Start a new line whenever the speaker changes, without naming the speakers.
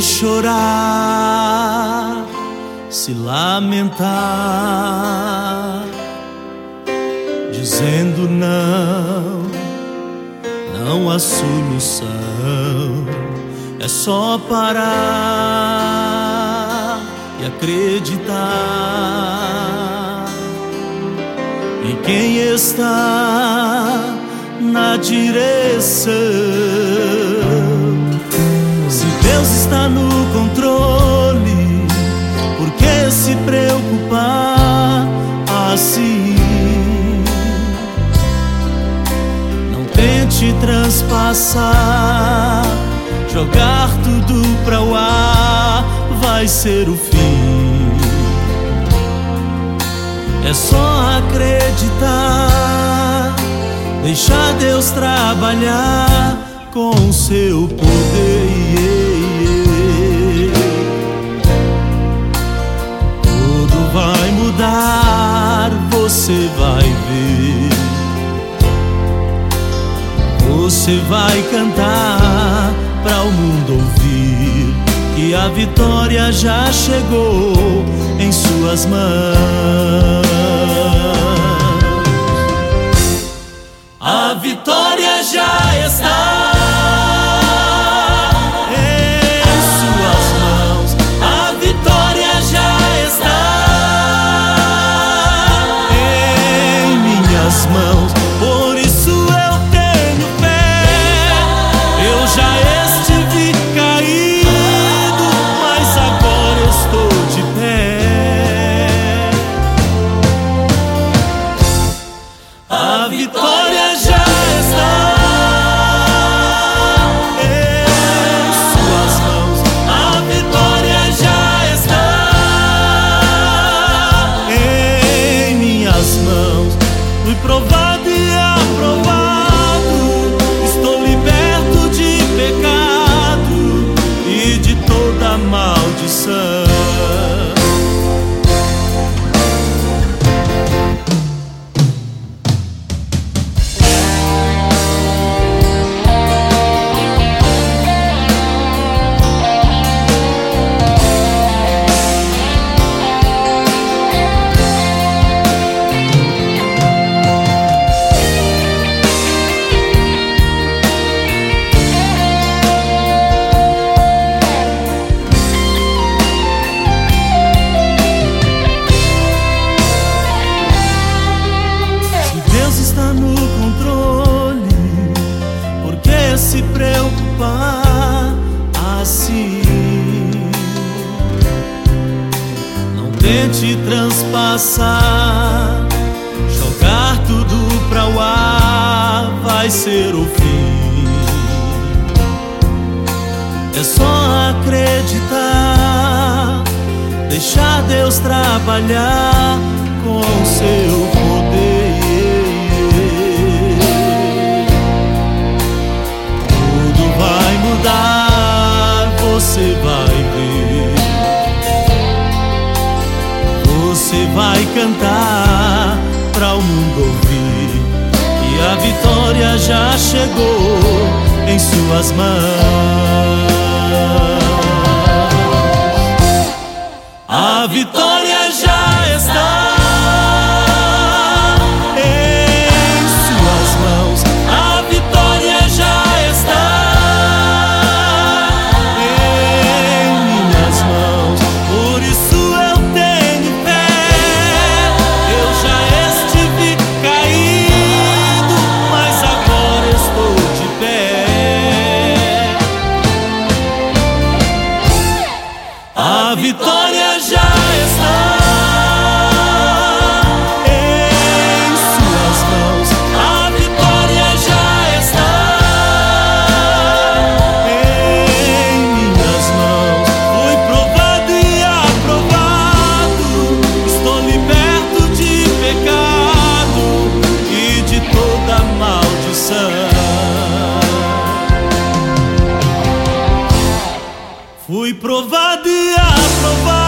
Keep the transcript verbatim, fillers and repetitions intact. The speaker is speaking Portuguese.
chorar, se lamentar, dizendo não, não há solução, é só parar e acreditar em quem está na direção. Se Deus está no controle, por que se preocupar assim? Não tente transpassar, jogar tudo pra o ar, vai ser o fim. É só acreditar, deixar Deus trabalhar com o seu poder. Tudo vai mudar, você vai ver. Você vai cantar para o mundo ouvir que a vitória já chegou em suas mãos. A vitória já está em suas mãos. A vitória já está em minhas mãos. Por isso eu tenho fé. Eu já estive caído, mas agora estou de pé. A vitória já está em suas mãos. A vitória já está em minhas mãos. Fui provado e aprovado, estou liberto de pecado e de toda maldição. Se preocupar assim, não tente transpassar, jogar tudo pra o ar, vai ser o fim. É só acreditar, deixar Deus trabalhar com o seu poder. Você vai ver, você vai cantar pra o mundo ouvir que a vitória já chegou em suas mãos. A vitória já está em suas mãos. A vitória já está A vitória já está em suas mãos. A vitória já está em minhas mãos. Fui provado e aprovado, estou liberto de pecado e de toda maldição. Fui provado e aprovado.